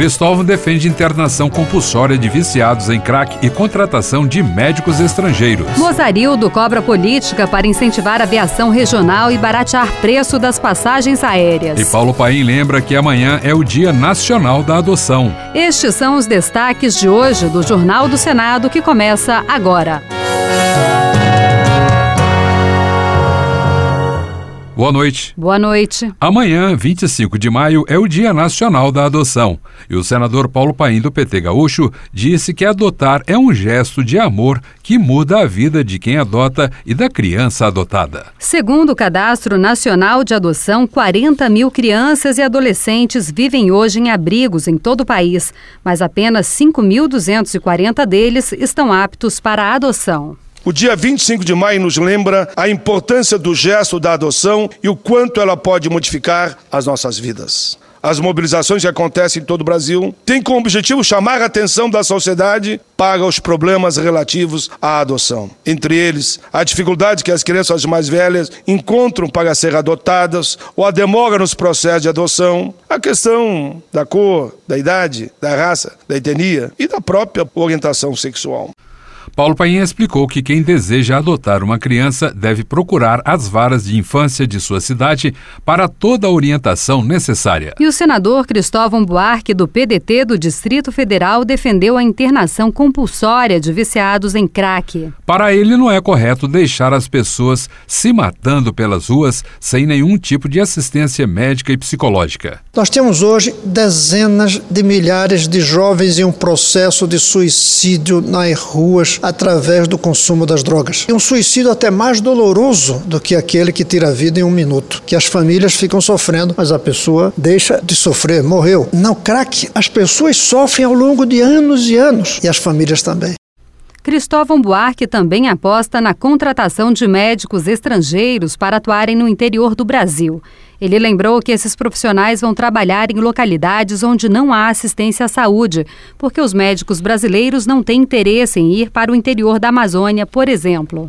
Cristóvão defende internação compulsória de viciados em crack e contratação de médicos estrangeiros. Mozarildo cobra política para incentivar a aviação regional e baratear preço das passagens aéreas. E Paulo Paim lembra que amanhã é o Dia Nacional da Adoção. Estes são os destaques de hoje do Jornal do Senado, que começa agora. Boa noite. Boa noite. Amanhã, 25 de maio, é o Dia Nacional da Adoção. E o senador Paulo Paim, do PT Gaúcho, disse que adotar é um gesto de amor que muda a vida de quem adota e da criança adotada. Segundo o Cadastro Nacional de Adoção, 40 mil crianças e adolescentes vivem hoje em abrigos em todo o país, mas apenas 5.240 deles estão aptos para a adoção. O dia 25 de maio nos lembra a importância do gesto da adoção e o quanto ela pode modificar as nossas vidas. As mobilizações que acontecem em todo o Brasil têm como objetivo chamar a atenção da sociedade para os problemas relativos à adoção. Entre eles, a dificuldade que as crianças mais velhas encontram para ser adotadas ou a demora nos processos de adoção, a questão da cor, da idade, da raça, da etnia e da própria orientação sexual. Paulo Paim explicou que quem deseja adotar uma criança deve procurar as varas de infância de sua cidade para toda a orientação necessária. E o senador Cristóvão Buarque, do PDT do Distrito Federal, defendeu a internação compulsória de viciados em crack. Para ele, não é correto deixar as pessoas se matando pelas ruas sem nenhum tipo de assistência médica e psicológica. Nós temos hoje dezenas de milhares de jovens em um processo de suicídio nas ruas através do consumo das drogas. É um suicídio até mais doloroso do que aquele que tira a vida em um minuto, que as famílias ficam sofrendo, mas a pessoa deixa de sofrer, morreu. No crack, as pessoas sofrem ao longo de anos e anos, e as famílias também. Cristóvão Buarque também aposta na contratação de médicos estrangeiros para atuarem no interior do Brasil. Ele lembrou que esses profissionais vão trabalhar em localidades onde não há assistência à saúde, porque os médicos brasileiros não têm interesse em ir para o interior da Amazônia, por exemplo.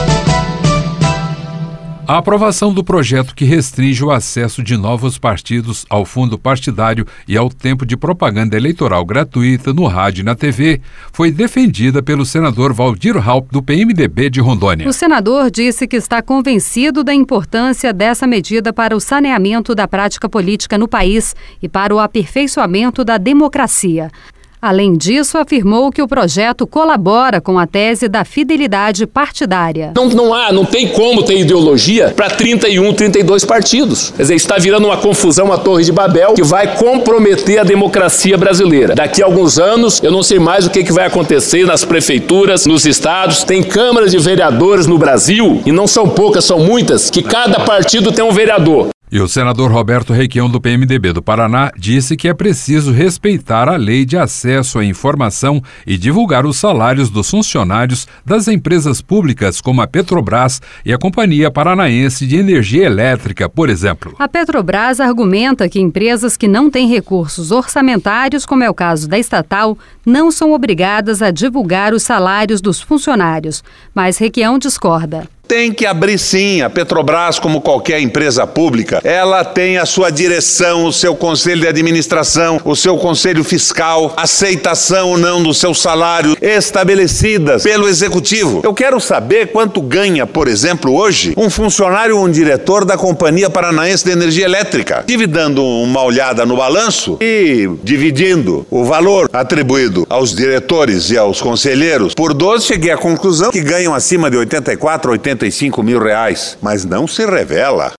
A aprovação do projeto que restringe o acesso de novos partidos ao fundo partidário e ao tempo de propaganda eleitoral gratuita no rádio e na TV foi defendida pelo senador Valdir Raupp, do PMDB de Rondônia. O senador disse que está convencido da importância dessa medida para o saneamento da prática política no país e para o aperfeiçoamento da democracia. Além disso, afirmou que o projeto colabora com a tese da fidelidade partidária. Não tem como ter ideologia para 31, 32 partidos. Quer dizer, está virando uma confusão, uma torre de Babel, que vai comprometer a democracia brasileira. Daqui a alguns anos, eu não sei mais o que vai acontecer nas prefeituras, nos estados. Tem câmaras de vereadores no Brasil, e não são poucas, são muitas, que cada partido tem um vereador. E o senador Roberto Requião, do PMDB do Paraná, disse que é preciso respeitar a lei de acesso à informação e divulgar os salários dos funcionários das empresas públicas como a Petrobras e a Companhia Paranaense de Energia Elétrica, por exemplo. A Petrobras argumenta que empresas que não têm recursos orçamentários, como é o caso da estatal, não são obrigadas a divulgar os salários dos funcionários. Mas Requião discorda. Tem que abrir sim, a Petrobras, como qualquer empresa pública, ela tem a sua direção, o seu conselho de administração, o seu conselho fiscal, aceitação ou não do seu salário, estabelecidas pelo executivo. Eu quero saber quanto ganha, por exemplo, hoje, um funcionário ou um diretor da Companhia Paranaense de Energia Elétrica. Estive dando uma olhada no balanço e dividindo o valor atribuído aos diretores e aos conselheiros por 12, cheguei à conclusão que ganham acima de 84, 85 mil reais, mas não se revela.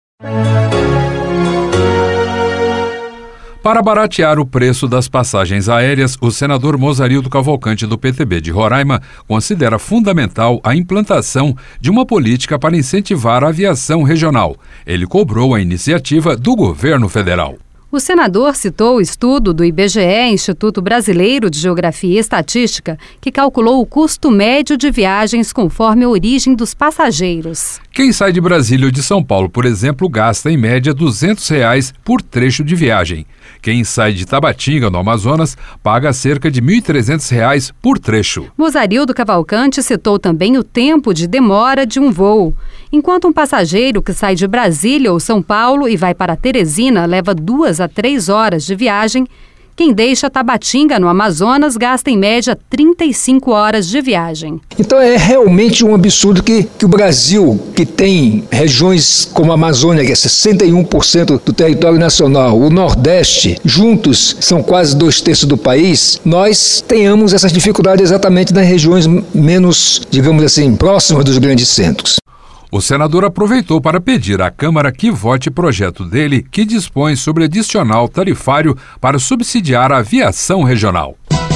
Para baratear o preço das passagens aéreas, o senador Mozarildo Cavalcante, do PTB de Roraima, considera fundamental a implantação de uma política para incentivar a aviação regional. Ele cobrou a iniciativa do governo federal. O senador citou o estudo do IBGE, Instituto Brasileiro de Geografia e Estatística, que calculou o custo médio de viagens conforme a origem dos passageiros. Quem sai de Brasília ou de São Paulo, por exemplo, gasta em média R$ 200 por trecho de viagem. Quem sai de Tabatinga, no Amazonas, paga cerca de R$ 1.300 por trecho. Mozarildo Cavalcante citou também o tempo de demora de um voo. Enquanto um passageiro que sai de Brasília ou São Paulo e vai para Teresina leva 2 a 3 horas de viagem, Quem deixa Tabatinga, no Amazonas, gasta em média 35 horas de viagem. Então é realmente um absurdo que o Brasil, que tem regiões como a Amazônia, que é 61% do território nacional, o Nordeste, juntos são quase 2/3 do país, nós tenhamos essas dificuldades exatamente nas regiões menos, digamos assim, próximas dos grandes centros. O senador aproveitou para pedir à Câmara que vote projeto dele que dispõe sobre adicional tarifário para subsidiar a aviação regional.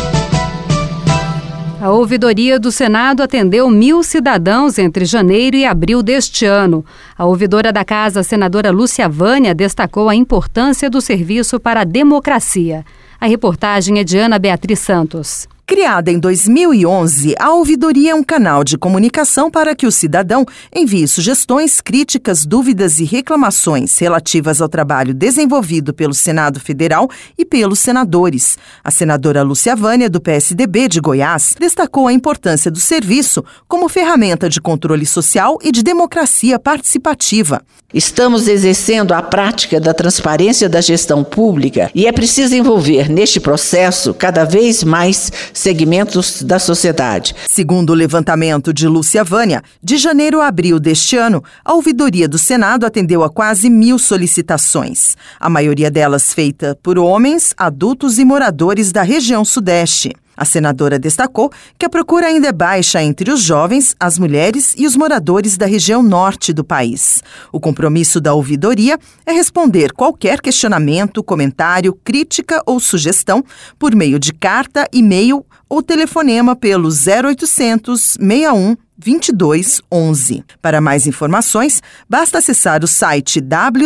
A ouvidoria do Senado atendeu 1.000 cidadãos entre janeiro e abril deste ano. A ouvidora da Casa, a senadora Lúcia Vânia, destacou a importância do serviço para a democracia. A reportagem é de Ana Beatriz Santos. Criada em 2011, a ouvidoria é um canal de comunicação para que o cidadão envie sugestões, críticas, dúvidas e reclamações relativas ao trabalho desenvolvido pelo Senado Federal e pelos senadores. A senadora Lúcia Vânia, do PSDB de Goiás, destacou a importância do serviço como ferramenta de controle social e de democracia participativa. Estamos exercendo a prática da transparência da gestão pública e é preciso envolver neste processo cada vez mais segmentos da sociedade. Segundo o levantamento de Lúcia Vânia, de janeiro a abril deste ano, a ouvidoria do Senado atendeu a quase 1.000 solicitações, a maioria delas feita por homens, adultos e moradores da região Sudeste. A senadora destacou que a procura ainda é baixa entre os jovens, as mulheres e os moradores da região norte do país. O compromisso da ouvidoria é responder qualquer questionamento, comentário, crítica ou sugestão por meio de carta, e-mail ou telefonema pelo 0800 61 2211. Para mais informações, basta acessar o site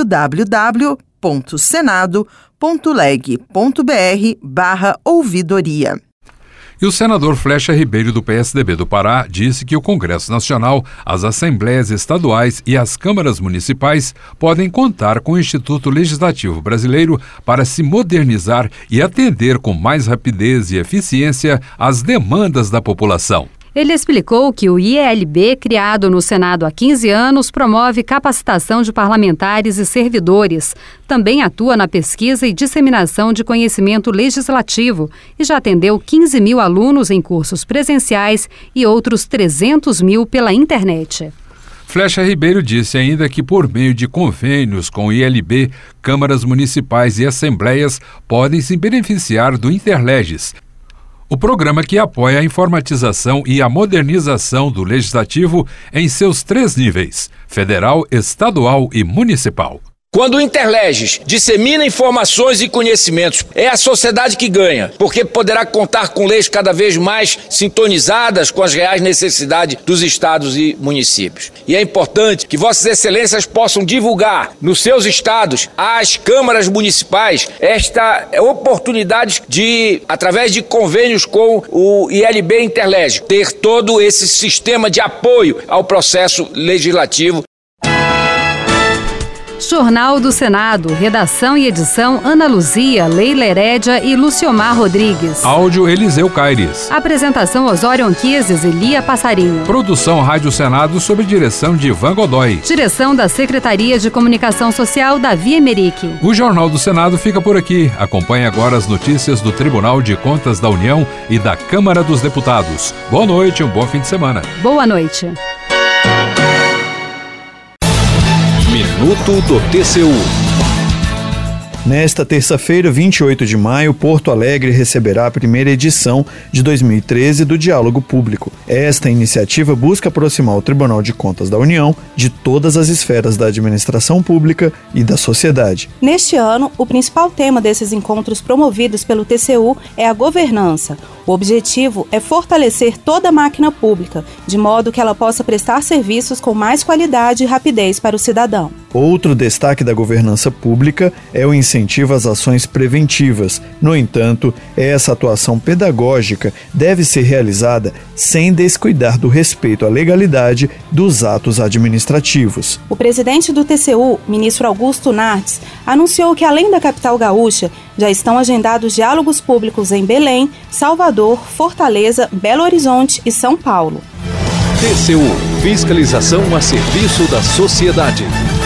www.senado.leg.br/ouvidoria. E o senador Flecha Ribeiro, do PSDB do Pará, disse que o Congresso Nacional, as Assembleias Estaduais e as Câmaras Municipais podem contar com o Instituto Legislativo Brasileiro para se modernizar e atender com mais rapidez e eficiência às demandas da população. Ele explicou que o IELB, criado no Senado há 15 anos, promove capacitação de parlamentares e servidores. Também atua na pesquisa e disseminação de conhecimento legislativo e já atendeu 15.000 alunos em cursos presenciais e outros 300.000 pela internet. Flecha Ribeiro disse ainda que, por meio de convênios com o IELB, câmaras municipais e assembleias podem se beneficiar do Interleges, o programa que apoia a informatização e a modernização do legislativo em seus 3 níveis: federal, estadual e municipal. Quando o Interleges dissemina informações e conhecimentos, é a sociedade que ganha, porque poderá contar com leis cada vez mais sintonizadas com as reais necessidades dos estados e municípios. E é importante que Vossas Excelências possam divulgar nos seus estados, às câmaras municipais, esta oportunidade de, através de convênios com o IELB Interleges, ter todo esse sistema de apoio ao processo legislativo. Jornal do Senado, redação e edição Ana Luzia, Leila Herédia e Luciomar Rodrigues. Áudio Eliseu Caires. Apresentação Osório Anquises e Lia Passarinho. Produção Rádio Senado sob direção de Ivan Godoy. Direção da Secretaria de Comunicação Social, Davi Emerick. O Jornal do Senado fica por aqui. Acompanhe agora as notícias do Tribunal de Contas da União e da Câmara dos Deputados. Boa noite e um bom fim de semana. Boa noite. Minuto do TCU. Nesta terça-feira, 28 de maio, Porto Alegre receberá a primeira edição de 2013 do Diálogo Público. Esta iniciativa busca aproximar o Tribunal de Contas da União de todas as esferas da administração pública e da sociedade. Neste ano, o principal tema desses encontros promovidos pelo TCU é a governança. O objetivo é fortalecer toda a máquina pública, de modo que ela possa prestar serviços com mais qualidade e rapidez para o cidadão. Outro destaque da governança pública é o incentivo às ações preventivas. No entanto, essa atuação pedagógica deve ser realizada sem descuidar do respeito à legalidade dos atos administrativos. O presidente do TCU, ministro Augusto Nardes, anunciou que, além da capital gaúcha, já estão agendados diálogos públicos em Belém, Salvador, Fortaleza, Belo Horizonte e São Paulo. TCU, fiscalização a serviço da sociedade.